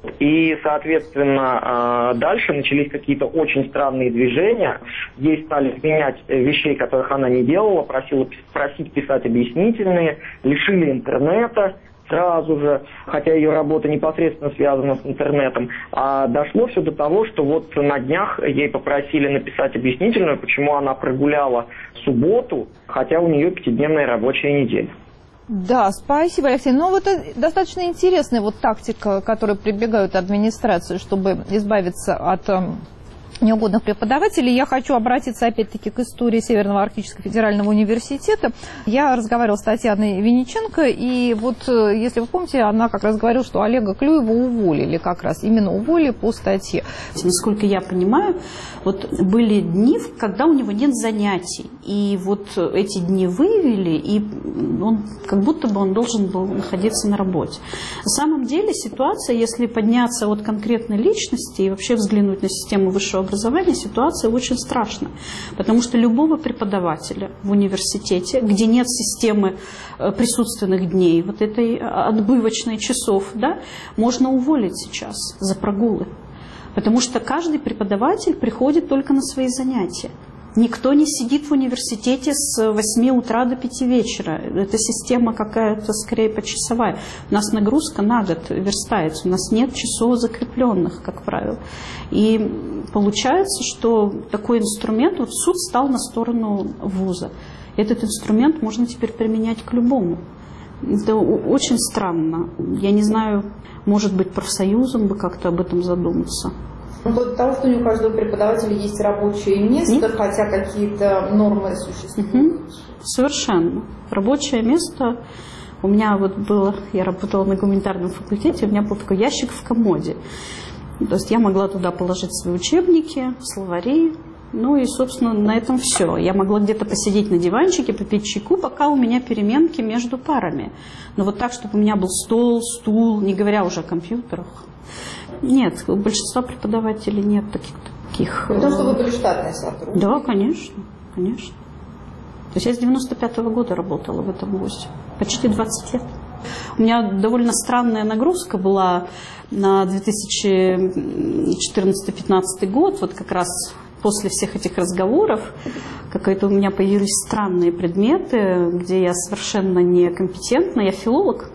И, соответственно, дальше начались какие-то очень странные движения. Ей стали менять вещей, которых она не делала, просить писать объяснительные, лишили интернета сразу же, хотя ее работа непосредственно связана с интернетом. А дошло все до того, что вот на днях ей попросили написать объяснительную, почему она прогуляла субботу, хотя у нее 5-дневная рабочая неделя.
Да, спасибо, Алексей. Ну, вот это достаточно интересная вот тактика, к которой прибегают администрации, чтобы избавиться от неугодных преподавателей. Я хочу обратиться опять-таки к истории Северного Арктического федерального университета. Я разговаривала с Татьяной Винниченко, и вот, если вы помните, она как раз говорила, что Олега Клюева уволили, как раз именно уволили по статье.
Насколько я понимаю, вот были дни, когда у него нет занятий, и вот эти дни выявили, и он, как будто бы он должен был находиться на работе. На самом деле ситуация, если подняться от конкретной личности и вообще взглянуть на систему высшего образования, ситуация очень страшная, потому что любого преподавателя в университете, где нет системы присутственных дней, вот этой отбывочной часов, да, можно уволить сейчас за прогулы, потому что каждый преподаватель приходит только на свои занятия. Никто не сидит в университете с 8 утра до 5 вечера. Это система какая-то скорее почасовая. У нас нагрузка на год верстается. У нас нет часов закрепленных, как правило. И получается, что такой инструмент, вот суд стал на сторону вуза. Этот инструмент можно теперь применять к любому. Это очень странно. Я не знаю, может быть, профсоюзом бы как-то об этом задуматься.
Вплоть до того, что не у каждого преподавателя есть рабочее место, хотя какие-то нормы существуют.
Совершенно. Рабочее место у меня вот было, я работала на гуманитарном факультете, у меня был такой ящик в комоде. То есть я могла туда положить свои учебники, словари, ну и, собственно, на этом все. Я могла где-то посидеть на диванчике, попить чайку, пока у меня переменки между парами. Но вот так, чтобы у меня был стол, стул, не говоря уже о компьютерах. Нет, у большинства преподавателей нет таких.
Потому что вы были штатные сотрудники.
Да, конечно, конечно. То есть я с 95-го года работала в этом вузе. Почти 20 лет. У меня довольно странная нагрузка была на 2014-2015 год. Вот как раз после всех этих разговоров какие-то у меня появились странные предметы, где я совершенно некомпетентна. Я филолог.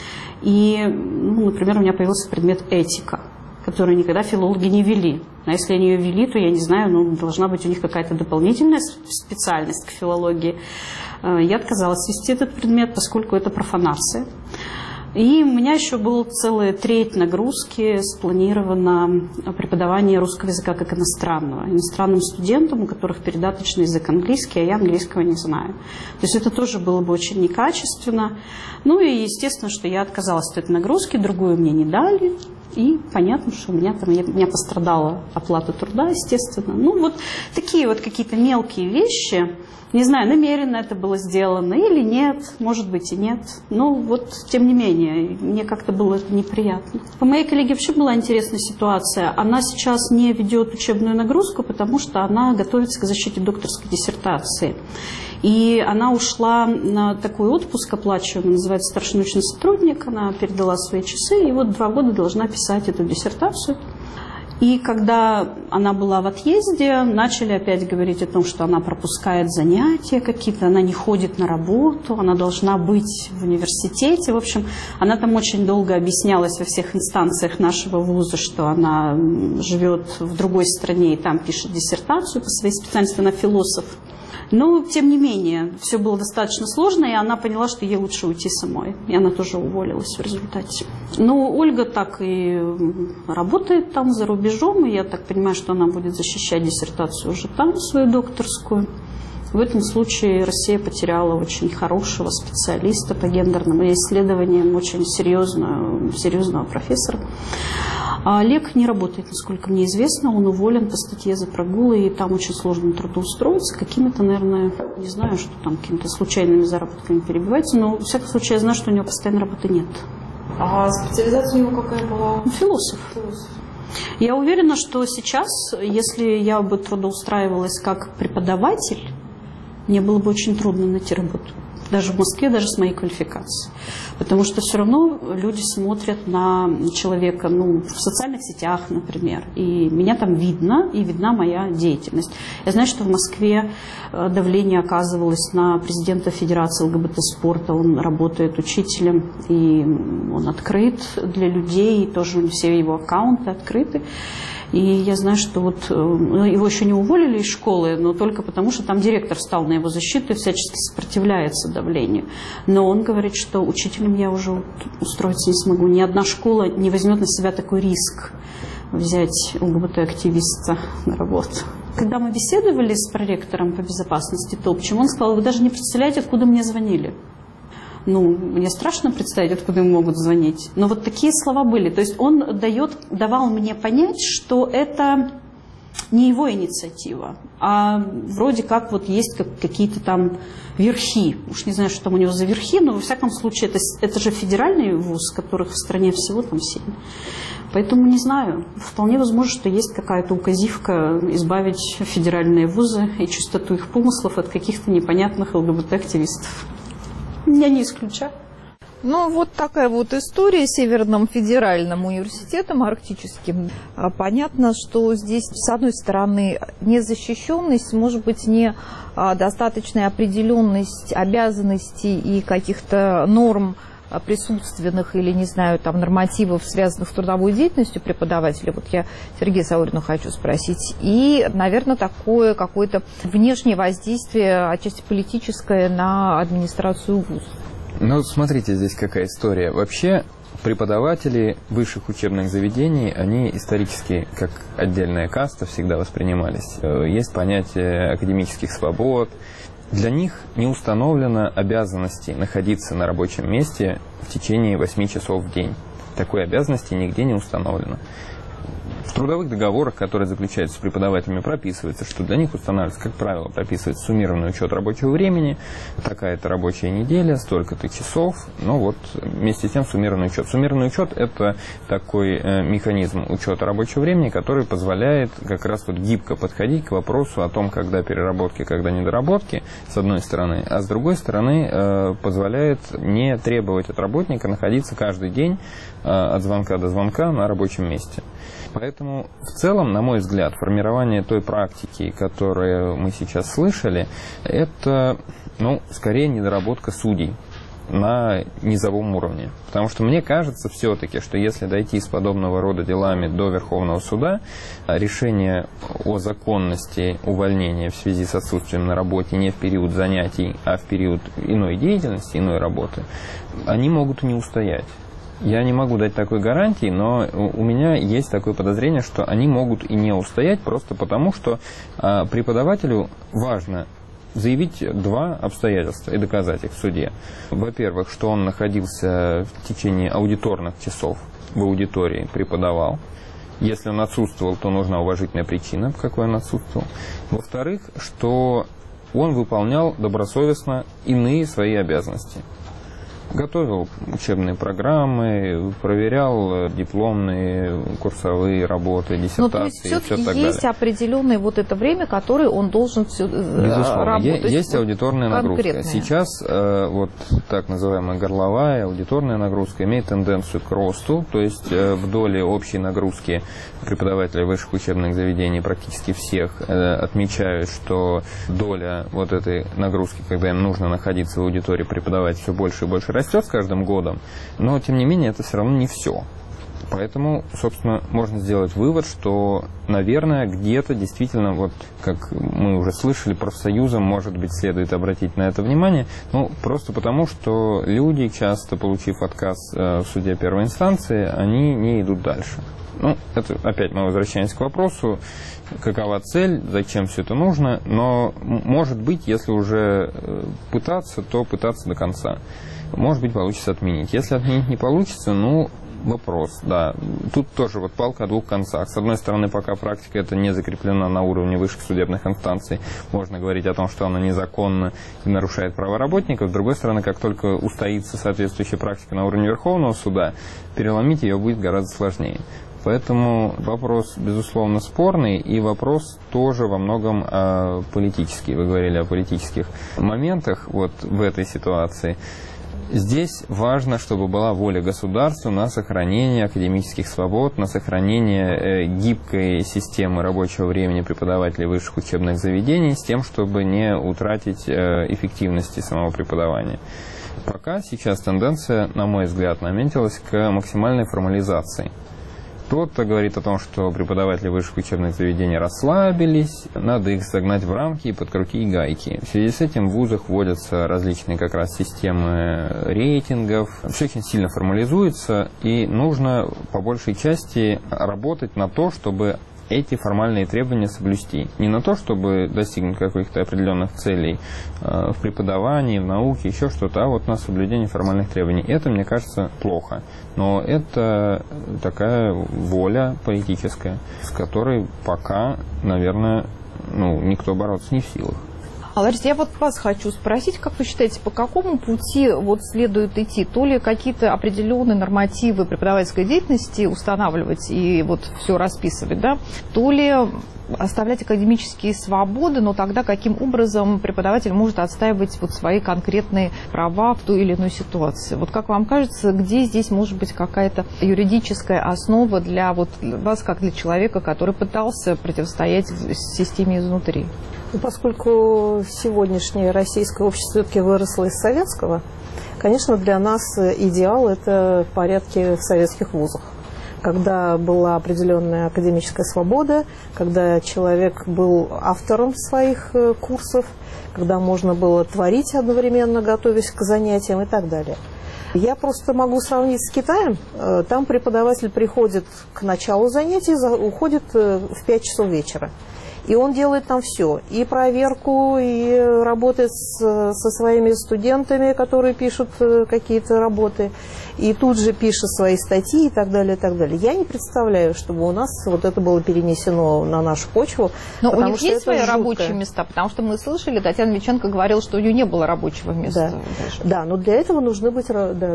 И, ну, например, у меня появился предмет этика, который никогда филологи не вели. А если они ее вели, то, я не знаю, ну, должна быть у них какая-то дополнительная специальность к филологии. Я отказалась вести этот предмет, поскольку это профанация. И у меня еще была целая треть нагрузки спланирована преподавание русского языка как иностранного. Иностранным студентам, у которых передаточный язык английский, а я английского не знаю. То есть это тоже было бы очень некачественно. Ну и естественно, что я отказалась от этой нагрузки, другую мне не дали. И понятно, что у меня пострадала оплата труда, естественно. Ну вот такие вот какие-то мелкие вещи. Не знаю, намеренно это было сделано или нет, может быть и нет. Но вот, тем не менее, мне как-то было это неприятно. По моей коллеге вообще была интересная ситуация. Она сейчас не ведет учебную нагрузку, потому что она готовится к защите докторской диссертации. И она ушла на такой отпуск оплачиваемый, называется старший научный сотрудник. Она передала свои часы и вот 2 года должна писать эту диссертацию. И когда она была в отъезде, начали опять говорить о том, что она пропускает занятия какие-то, она не ходит на работу, она должна быть в университете. В общем, она там очень долго объяснялась во всех инстанциях нашего вуза, что она живет в другой стране и там пишет диссертацию по своей специальности, она философ. Но, тем не менее, все было достаточно сложно, и она поняла, что ей лучше уйти самой. И она тоже уволилась в результате. Но Ольга так и работает там за рубежом, и я так понимаю, что она будет защищать диссертацию уже там, свою докторскую. В этом случае Россия потеряла очень хорошего специалиста по гендерным исследованиям, очень серьезного профессора. А Олег не работает, насколько мне известно, он уволен по статье за прогулы, и там очень сложно трудоустроиться, какими-то, наверное, не знаю, что там, какими-то случайными заработками перебивается, но, в всяком случае, я знаю, что у него постоянной работы нет.
А специализация у него какая была?
Философ. Я уверена, что сейчас, если я бы трудоустраивалась как преподаватель, мне было бы очень трудно найти работу. даже в Москве, даже с моей квалификацией. Потому что все равно люди смотрят на человека, ну, в социальных сетях, например, и меня там видно, и видна моя деятельность. Я знаю, что в Москве давление оказывалось на президента Федерации ЛГБТ-спорта, он работает учителем, и он открыт для людей, и тоже все его аккаунты открыты. И я знаю, что вот его еще не уволили из школы, но только потому, что там директор встал на его защиту и всячески сопротивляется давлению. Но он говорит, что учителем я уже устроиться не смогу. Ни одна школа не возьмет на себя такой риск взять ЛГБТ-активиста на работу. Когда мы беседовали с проректором по безопасности Топчем, он сказал: вы даже не представляете, откуда мне звонили. Ну, мне страшно представить, откуда им могут звонить. Но вот такие слова были. То есть он давал мне понять, что это не его инициатива, а вроде как вот есть какие-то там верхи. Уж не знаю, что там у него за верхи, но во всяком случае это же федеральный вуз, которых в стране всего там 7. Поэтому не знаю. Вполне возможно, что есть какая-то указивка избавить федеральные вузы и чистоту их помыслов от каких-то непонятных ЛГБТ-активистов. Я не исключаю.
Ну, вот такая вот история с Северным федеральным университетом арктическим. Понятно, что здесь, с одной стороны, незащищенность, может быть, не достаточная определенность обязанностей и каких-то норм присутственных или, не знаю, там, нормативов, связанных с трудовой деятельностью преподавателя. Вот я Сергея Саурина хочу спросить. И, наверное, такое какое-то внешнее воздействие, отчасти политическое, на администрацию вуза.
Ну, смотрите, здесь какая история. Вообще, преподаватели высших учебных заведений, они исторически, как отдельная каста, всегда воспринимались. Есть понятие академических свобод. Для них не установлено обязанности находиться на рабочем месте в течение 8 часов в день. Такой обязанности нигде не установлено. В трудовых договорах, которые заключаются с преподавателями, прописывается, что для них устанавливается, как правило, прописывается суммированный учет рабочего времени, такая-то рабочая неделя, столько-то часов, ну вот вместе с тем суммированный учет. Суммированный учет – это такой механизм учета рабочего времени, который позволяет как раз вот гибко подходить к вопросу о том, когда переработки, когда недоработки, с одной стороны, а с другой стороны позволяет не требовать от работника находиться каждый день от звонка до звонка на рабочем месте. Поэтому в целом, на мой взгляд, формирование той практики, которую мы сейчас слышали, это, ну, скорее недоработка судей на низовом уровне. Потому что мне кажется все-таки, что если дойти с подобного рода делами до Верховного суда, решение о законности увольнения в связи с отсутствием на работе не в период занятий, а в период иной деятельности, иной работы, они могут не устоять. Я не могу дать такой гарантии, но у меня есть такое подозрение, что они могут и не устоять, просто потому, что преподавателю важно заявить два обстоятельства и доказать их в суде. Во-первых, что он находился в течение аудиторных часов в аудитории, преподавал. Если он отсутствовал, то нужна уважительная причина, по какой он отсутствовал. Во-вторых, что он выполнял добросовестно иные свои обязанности. Готовил учебные программы, проверял дипломные, курсовые работы, диссертации. Ну, то есть
все-таки есть определенное вот это время, которое он должен работать.
Есть аудиторная нагрузка. Сейчас вот так называемая горловая аудиторная нагрузка имеет тенденцию к росту, то есть в доле общей нагрузки преподавателей высших учебных заведений практически всех отмечают, что доля вот этой нагрузки, когда им нужно находиться в аудитории, преподавать, все больше и больше растет с каждым годом, но, тем не менее, это все равно не все. Поэтому, собственно, можно сделать вывод, что, наверное, где-то действительно, вот как мы уже слышали, профсоюзам, может быть, следует обратить на это внимание, ну, просто потому, что люди, часто получив отказ в суде первой инстанции, они не идут дальше. Ну, это опять мы возвращаемся к вопросу, какова цель, зачем все это нужно, но, может быть, если уже пытаться, то пытаться до конца. Может быть, получится отменить. Если отменить не получится, ну, вопрос, да. Тут тоже вот палка о двух концах. С одной стороны, пока практика это не закреплена на уровне высших судебных инстанций, можно говорить о том, что она незаконна и нарушает права работников. С другой стороны, как только устоится соответствующая практика на уровне Верховного суда, переломить ее будет гораздо сложнее. Поэтому вопрос, безусловно, спорный, и вопрос тоже во многом политический. Вы говорили о политических моментах вот в этой ситуации. Здесь важно, чтобы была воля государства на сохранение академических свобод, на сохранение гибкой системы рабочего времени преподавателей высших учебных заведений с тем, чтобы не утратить эффективности самого преподавания. Пока сейчас тенденция, на мой взгляд, наметилась к максимальной формализации. Кто-то говорит о том, что преподаватели высших учебных заведений расслабились, надо их загнать в рамки и подкрутить гайки. В связи с этим в вузах вводятся различные как раз системы рейтингов. Все очень сильно формализуется, и нужно по большей части работать на то, чтобы эти формальные требования соблюсти. Не на то, чтобы достигнуть каких-то определенных целей в преподавании, в науке, еще что-то, а вот на соблюдение формальных требований. Это, мне кажется, плохо. Но это такая воля политическая, с которой пока, наверное, никто бороться не в силах.
Лариса, я вот вас хочу спросить, как вы считаете, по какому пути вот следует идти? То ли какие-то определенные нормативы преподавательской деятельности устанавливать и вот все расписывать, да? То ли оставлять академические свободы, но тогда каким образом преподаватель может отстаивать вот свои конкретные права в той или иной ситуации? Вот как вам кажется, где здесь может быть какая-то юридическая основа для вот вас, как для человека, который пытался противостоять системе изнутри?
Поскольку сегодняшнее российское общество все-таки выросло из советского, конечно, для нас идеал – это в порядке в советских вузах, когда была определенная академическая свобода, когда человек был автором своих курсов, когда можно было творить одновременно, готовясь к занятиям и так далее. Я просто могу сравнить с Китаем. Там преподаватель приходит к началу занятий, уходит в 5 часов вечера. И он делает там все, и проверку, и работает со своими студентами, которые пишут какие-то работы, и тут же пишет свои статьи и так далее, и так далее. Я не представляю, чтобы у нас вот это было перенесено на нашу почву.
Но у них есть свои рабочие места, потому что мы слышали, Татьяна Виченко говорила, что у нее не было рабочего места.
Да, но для этого должны быть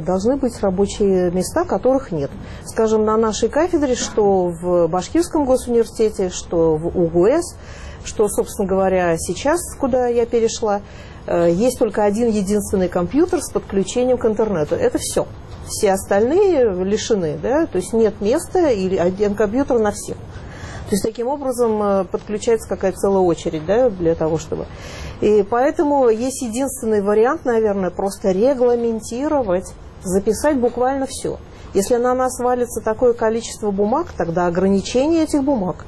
рабочие места, которых нет. Скажем, на нашей кафедре, что в Башкирском госуниверситете, что в УГУЭС, что, собственно говоря, сейчас, куда я перешла, есть только один единственный компьютер с подключением к интернету. Это все. Все остальные лишены, да, то есть нет места или один компьютер на всех. То есть таким образом подключается какая-то целая очередь, да, для того, чтобы... И поэтому есть единственный вариант, наверное, просто регламентировать, записать буквально все. Если на нас валится такое количество бумаг, тогда ограничение этих бумаг.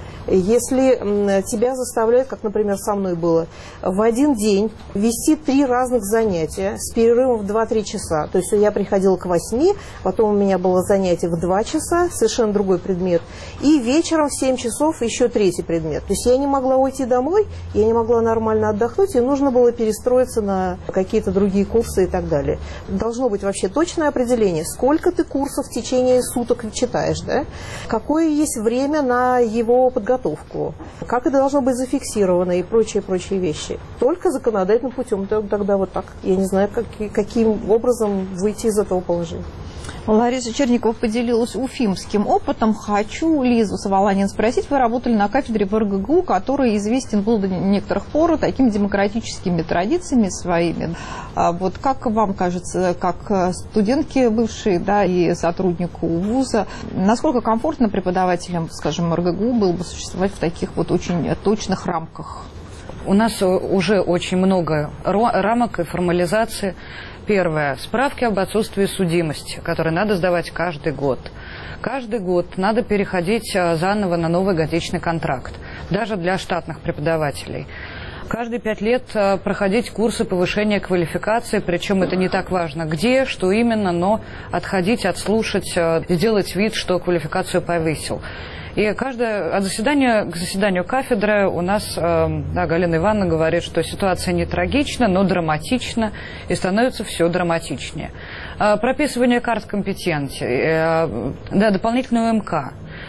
Если тебя заставляют, как, например, со мной было, в один день вести 3 разных занятия с перерывом в 2-3 часа. То есть я приходила к 8, потом у меня было занятие в 2 часа, совершенно другой предмет, и вечером в 7 часов еще 3-й предмет. То есть я не могла уйти домой, я не могла нормально отдохнуть, и нужно было перестроиться на какие-то другие курсы и так далее. Должно быть вообще точное определение, сколько ты курсов в течение суток читаешь, да? Какое есть время на его подготовку. Как это должно быть зафиксировано и прочие вещи. Только законодательным путем. Тогда вот так. Я не знаю, каким образом выйти из этого положения.
Лариса Черникова поделилась уфимским опытом. Хочу Лизу Саваланин спросить. Вы работали на кафедре в РГГУ, который известен был до некоторых пор такими демократическими традициями своими. Вот как вам кажется, как студентки бывшие, да, и сотруднику вуза, насколько комфортно преподавателям, скажем, РГГУ было бы существовать в таких вот очень точных рамках?
У нас уже очень много рамок и формализации. Первое. Справки об отсутствии судимости, которые надо сдавать каждый год. Каждый год надо переходить заново на новый годичный контракт, даже для штатных преподавателей. Каждые 5 лет проходить курсы повышения квалификации, причем это не так важно где, что именно, но отходить, отслушать, сделать вид, что квалификацию повысил. И каждое от заседания к заседанию кафедры у нас, да, Галина Ивановна говорит, что ситуация не трагична, но драматична, и становится все драматичнее. Прописывание карт компетенций, да, дополнительную МК.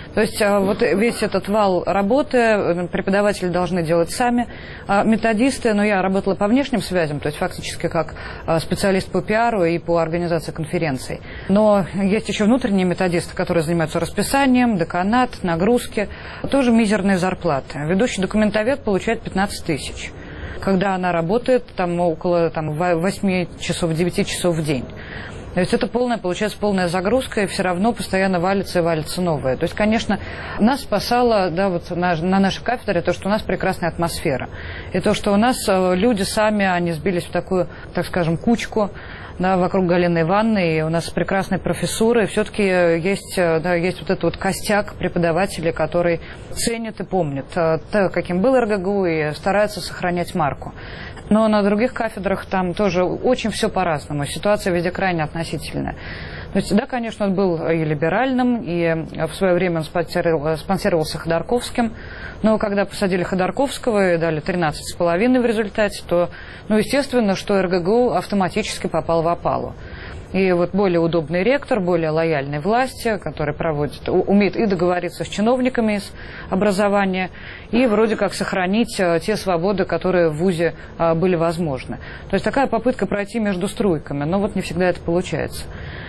То есть вот весь этот вал работы преподаватели должны делать сами. Методисты, я работала по внешним связям, то есть фактически как специалист по пиару и по организации конференций. Но есть еще внутренние методисты, которые занимаются расписанием, деканат, нагрузки. Тоже мизерные зарплаты. Ведущий документовед получает 15 тысяч, когда она работает около 8 часов, 9 часов в день. То есть это получается полная загрузка, и все равно постоянно валится и валится новое. То есть, конечно, нас спасало на нашей кафедре то, что у нас прекрасная атмосфера. И то, что у нас люди сами, они сбились в такую, так скажем, кучку, вокруг Галины Ивановны, и у нас прекрасные профессуры, и все-таки есть вот этот вот костяк преподавателей, который ценит и помнит, каким был РГГУ, и старается сохранять марку. Но на других кафедрах там тоже очень все по-разному. Ситуация везде крайне относительная. То есть, да, конечно, он был и либеральным, и в свое время он спонсировался Ходорковским. Но когда посадили Ходорковского и дали 13,5 в результате, то, естественно, что РГГУ автоматически попал в опалу. И вот более удобный ректор, более лояльной власти, который умеет и договориться с чиновниками из образования, и вроде как сохранить те свободы, которые в ВУЗе были возможны. То есть такая попытка пройти между струйками, но вот не всегда это получается.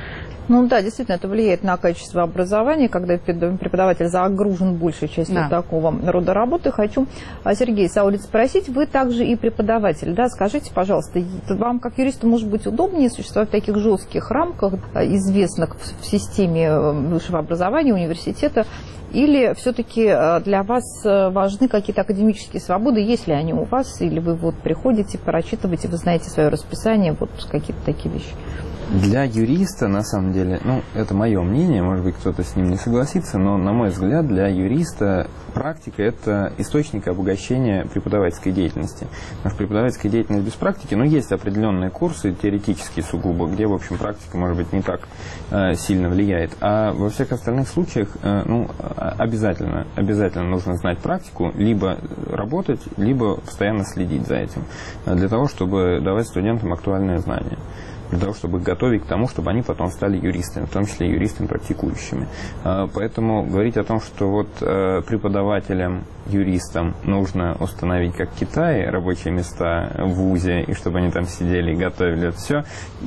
Да, действительно, это влияет на качество образования, когда преподаватель загружен большей частью такого рода работы. Хочу Сергея Саурин спросить, вы также и преподаватель, да? Скажите, пожалуйста, вам как юристу может быть удобнее существовать в таких жестких рамках, известных в системе высшего образования, университета, или все-таки для вас важны какие-то академические свободы, есть ли они у вас, или вы приходите, прочитываете, вы знаете свое расписание, какие-то такие вещи?
Для юриста, на самом деле, это мое мнение, может быть, кто-то с ним не согласится, но, на мой взгляд, для юриста практика – это источник обогащения преподавательской деятельности. Потому что преподавательская деятельность без практики, есть определенные курсы, теоретические сугубо, где, в общем, практика, может быть, не так сильно влияет. А во всех остальных случаях, обязательно нужно знать практику, либо работать, либо постоянно следить за этим, для того, чтобы давать студентам актуальные знания, для того, чтобы их готовить к тому, чтобы они потом стали юристами, в том числе юристами практикующими. Поэтому говорить о том, что преподавателям, юристам нужно установить, как в Китае, рабочие места в ВУЗе, и чтобы они там сидели и готовили это все,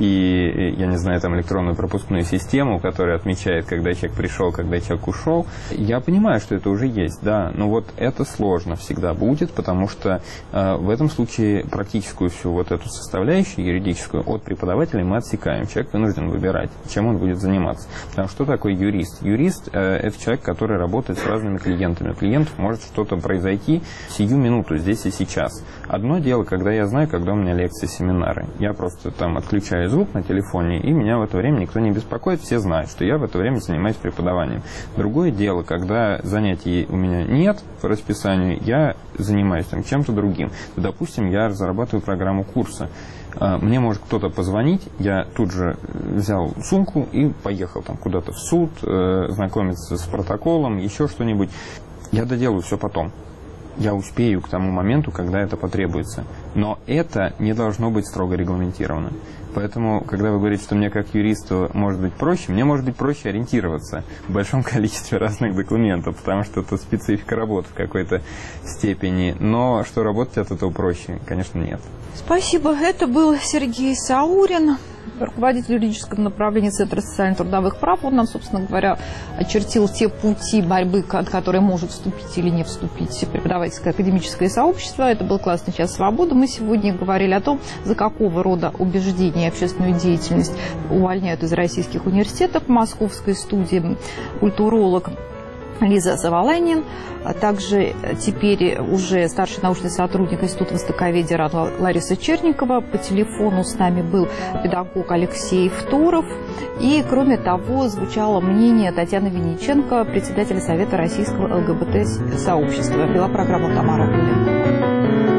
и, я не знаю, там электронную пропускную систему, которая отмечает, когда человек пришел, когда человек ушел. Я понимаю, что это уже есть, да, но это сложно всегда будет, потому что в этом случае практическую всю эту составляющую юридическую от преподавателя мы отсекаем. Человек вынужден выбирать, чем он будет заниматься. Потому что такое юрист? Юрист – это человек, который работает с разными клиентами. У клиентов может что-то произойти сию минуту, здесь и сейчас. Одно дело, когда я знаю, когда у меня лекции, семинары. Я просто отключаю звук на телефоне, и меня в это время никто не беспокоит, все знают, что я в это время занимаюсь преподаванием. Другое дело, когда занятий у меня нет по расписанию, я занимаюсь чем-то другим. Допустим, я разрабатываю программу курса. Мне может кто-то позвонить, я тут же взял сумку и поехал куда-то в суд, знакомиться с протоколом, еще что-нибудь. Я доделаю все потом. Я успею к тому моменту, когда это потребуется. Но это не должно быть строго регламентировано. Поэтому, когда вы говорите, что мне как юристу может быть проще, мне может быть проще ориентироваться в большом количестве разных документов, потому что это специфика работы в какой-то степени. Но что работать от этого проще, конечно, нет.
Спасибо. Это был Сергей Саурин, руководитель юридического направления Центра социально-трудовых прав. Он нам, собственно говоря, очертил те пути борьбы, от которой может вступить или не вступить преподавательское академическое сообщество. Это был классный час свободы. Мы сегодня говорили о том, за какого рода убеждения и общественную деятельность увольняют из российских университетов. В московской студии культуролог Лиза Заваланин, а также теперь уже старший научный сотрудник Института востоковедения Лариса Черникова. По телефону с нами был педагог Алексей Второв. И, кроме того, звучало мнение Татьяны Винниченко, председателя Совета российского ЛГБТ-сообщества. Вела программу Тамара Лиленкова.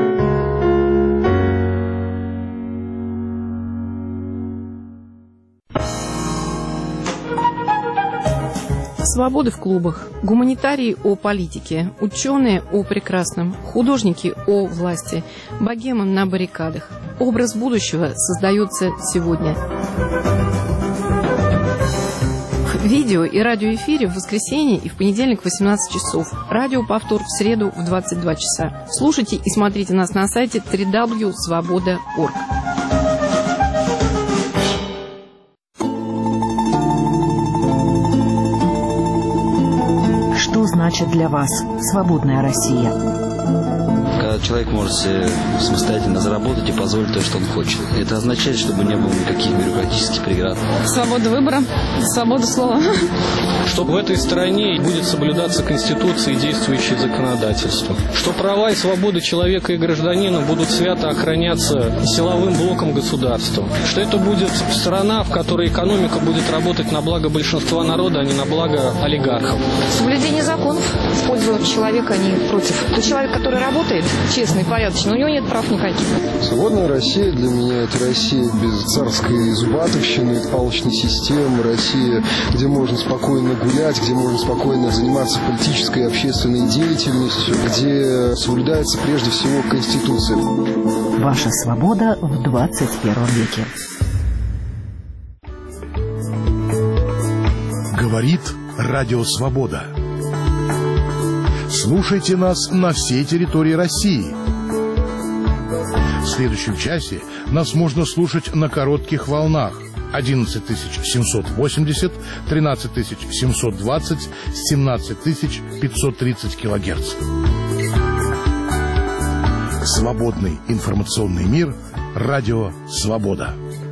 Свободы в клубах, гуманитарии о политике, ученые о прекрасном, художники о власти, богемы на баррикадах. Образ будущего создается сегодня. Видео и радиоэфире в воскресенье и в понедельник в 18 часов. Радиоповтор в среду в 22 часа. Слушайте и смотрите нас на сайте www.svoboda.org.
Что значит для вас свободная Россия?
Когда человек может себе самостоятельно заработать и позволить то, что он хочет. Это означает, чтобы не было никаких бюрократических преград.
Свобода выбора, свобода слова.
Что в этой стране будет соблюдаться Конституция и действующее законодательство. Что права и свободы человека и гражданина будут свято охраняться силовым блоком государства. Что это будет страна, в которой экономика будет работать на благо большинства народа, а не на благо олигархов.
Соблюдение законов в пользу человека, а не против. Тот человек, который работает честно и порядочно, у него нет прав никаких.
Свободная Россия для меня — это Россия без царской зубатовщины, палочной системы, Россия, где можно спокойно гулять, где можно спокойно заниматься политической и общественной деятельностью, где соблюдается прежде всего Конституция.
Ваша свобода в 21 веке.
Говорит Радио Свобода. Слушайте нас на всей территории России. В следующем часе нас можно слушать на коротких волнах 11780, 13720, 17530 килогерц. Свободный информационный мир. Радио Свобода.